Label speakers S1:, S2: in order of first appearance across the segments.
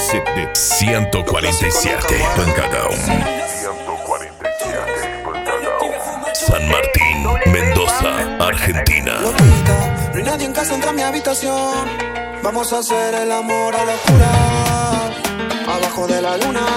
S1: de 147 Pancadão.
S2: 147 Pancadão.
S1: San Martín, Mendoza, Argentina.
S3: Loquita, no hay nadie en casa, entra a mi habitación. Vamos a hacer el amor a la oscura, abajo de la luna.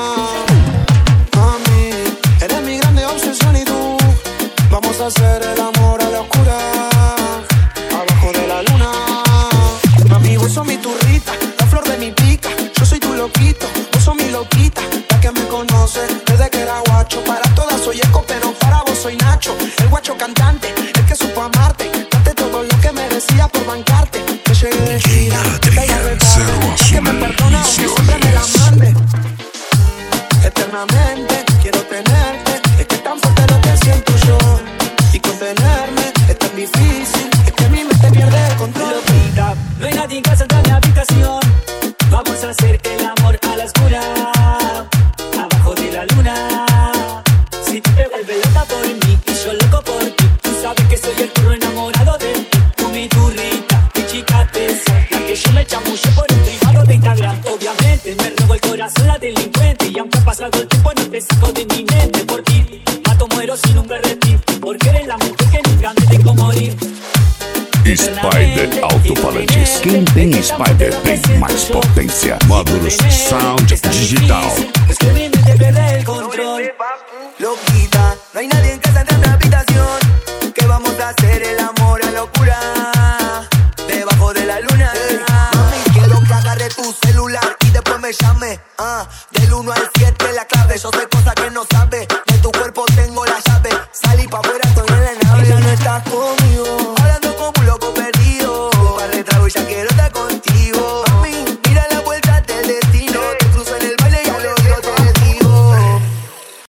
S3: Mami, eres mi grande obsesión y tú. Vamos a hacer el amor a la oscura, abajo de la luna. Mami, vos sos mi turrita, la flor de mi pica. Yo soy tu loquito, vos sos mi loquita. La que me conoce desde que era guacho. Para todas soy Eco, pero para vos soy Nacho. El guacho cantante, el que supo amarte. Date todo lo que merecía por bancarte. Que llegué de gira, que te haga retarde, que me perdona aunque siempre me la mande. Eternamente quiero tenerte. Es que tan fuerte lo que siento yo. Y contenerme es tan difícil. Es que mi mente pierde el control.
S4: Loquita, no hay nadie en casa, entra a mi habitación. Vamos a hacer el amor a la oscura, abajo de la luna. Si tú te vuelves loca por mí y yo loco por ti, tú sabes que soy el turro enamorado de ti. Tú mi turrita, mi chica tesa, la que yo me chamulle por un privado de Instagram. Obviamente me robó el corazón la delincuente, y aunque ha pasado el tiempo no te saco de mi mente. Por ti mato, muero sin un berretín, porque eres la mujer que nunca me tengo morir.
S1: Spider Alto-Falantes. Quem tem Spider tem mais potência. Módulos Sound Digital.
S4: Es que mi mente pierde el control.
S3: Loquita, no hay nadie en casa, entra a mi habitación. Que vamos a hacer el amor a locura, debajo de la luna. Mami, quiero que agarre tu celular y después me llame.